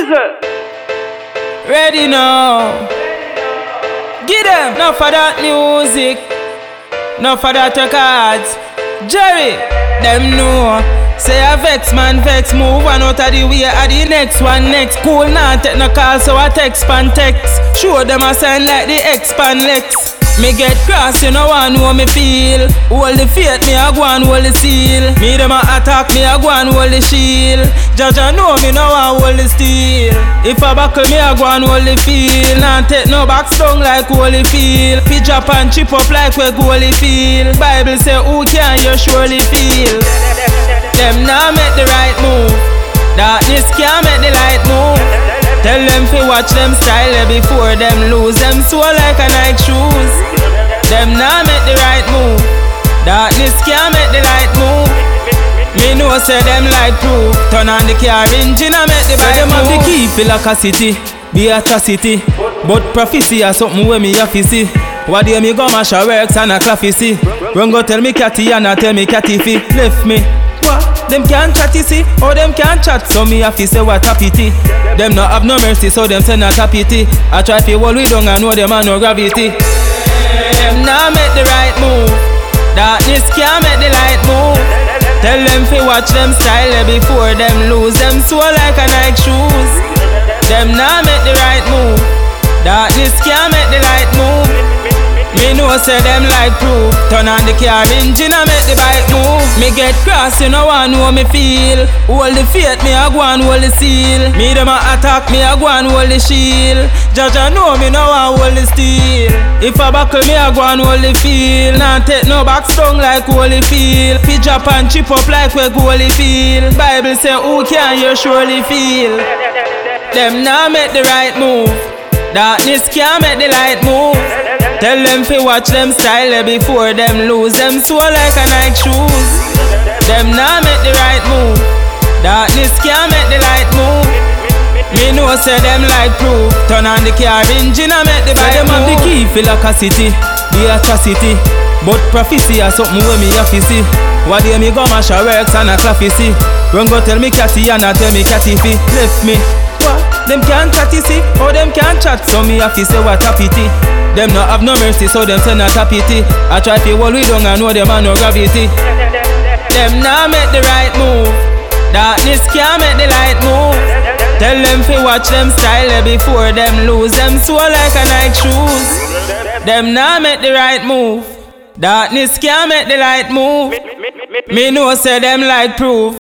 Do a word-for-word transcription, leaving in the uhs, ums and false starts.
Jizzle. Ready now. Give them. Enough for that music. Enough for that records. Jerry, them know. Say a vex man vex, move one out of the way of the next one next. Cool now take no call, so I text pan text. Show them a sign like the expand lex. Me get cross, you know one know me feel. Hold the faith, me a go and hold the seal. Me them a attack, me a go and hold the shield. Judge I know me no one hold the steel. If I buckle, me a go and hold the feel. Nah take no back strong like holy feel. Fi drop and chip up like we goalie feel. Bible say who can you surely feel. Them now make the right move. Darkness can't make the light move. Tell them fi watch them style before them lose them soul like a Nike shoes. Them now make the right move. Darkness can't make the light move. Me know say them like proof. Turn on the car engine and make the bike move. Them have the key feel like a city, be atrocity. But prophecy is something where me have to see. What day me go mash a works and a claffy see. Run go tell me catty and I tell me catty fi left me. What? Them can't chat, you see, or them can't chat. So me have to say what a pity. Them not have no mercy, so them say not a pity. I try to hold we down and know them have no gravity. Them now make the right move. Darkness can't make the light move. Tell them fi watch them style before them lose them soul like a Nike shoes. Them now make the right move. Darkness can't make the light move. Me know say them like proof. Turn on the car engine and make the bike move. Me get cross, you know one know me feel. Hold the faith, me a go and hold the seal. Me them a attack, me a go and hold the shield. Judge I know me no one hold the steel. If I buckle, me a go and hold the feel. Nah take no back strong like holy feel. Fi drop and chip up like we goalie feel. Bible say who can you surely feel. Them now make the right move. Darkness can't make the light move. Tell them fi watch them style before them lose them soul like a Nike shoes. Them now make the right move. Darkness can't make the light move. Me know say them like proof. Turn on the car engine and make the bike move. Them have the key feel like a city, be atrocity. But prophecy is something where me have to see. What day me go mash a works and a claffy see. Run go tell me catty and I tell me catty fi left me. What? Them can't chat, you see, or them can't chat. So me have to say what a pity. Them not have no mercy, so them say not a pity. I try to hold we down and know them have no gravity. Them now make the right move. Darkness can't make the light move. Tell them fi watch them style before them lose them soul like a Nike shoes. Them now make the right move. Darkness can't make the light move. Me know say them like proof.